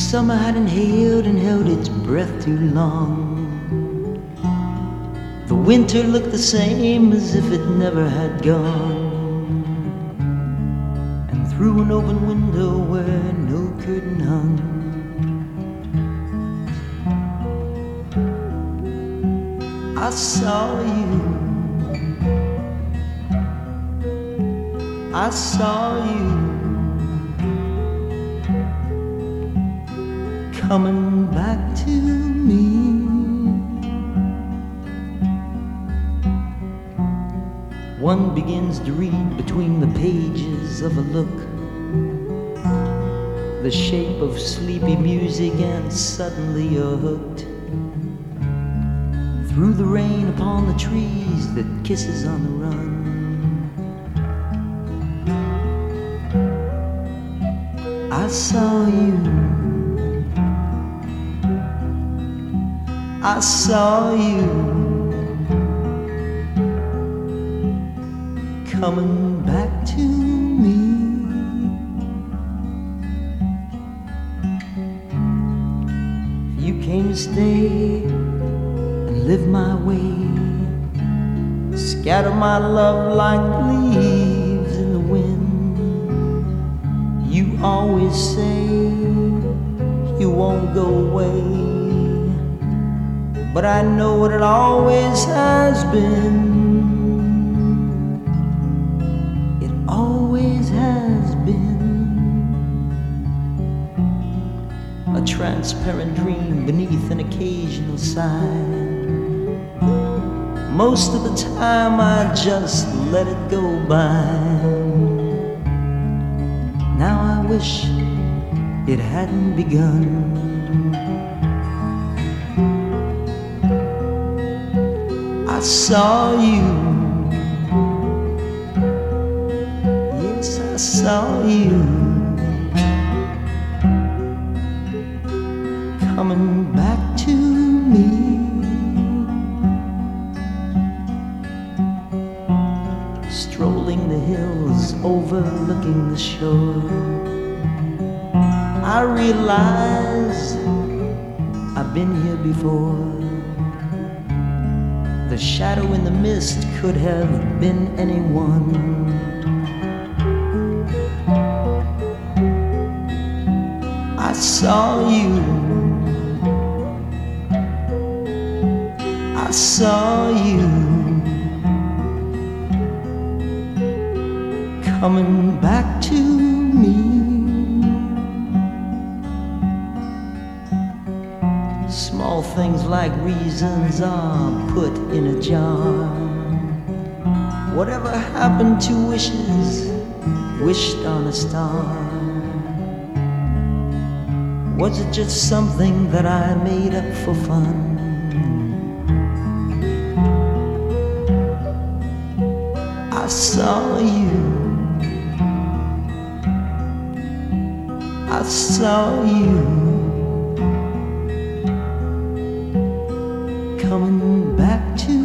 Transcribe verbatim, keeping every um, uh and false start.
summer had inhaled and held its breath too long. The winter looked the same as if it never had gone. And through an open window where no curtain hung, I saw you, I saw you coming back to me. One begins to read between the pages of a look, the shape of sleepy music, and suddenly you're hooked. Through the rain upon the trees that kisses on the run, I saw you, I saw you coming back to me. You came to stay and live my way, scatter my love like leaves in the wind. You always say you won't go away, but I know what it always has been. It always has been a transparent dream beneath an occasional sigh. Most of the time I just let it go by. Now I wish it hadn't begun. I saw you, yes, I saw you coming back to me. Strolling the hills overlooking the shore, I realize I've been here before. The shadow in the mist could have been anyone. I saw you, I saw you coming back to me. Small things like reasons are put in a jar. Whatever happened to wishes wished on a star? Was it just something that I made up for fun? I saw you, I saw you coming back to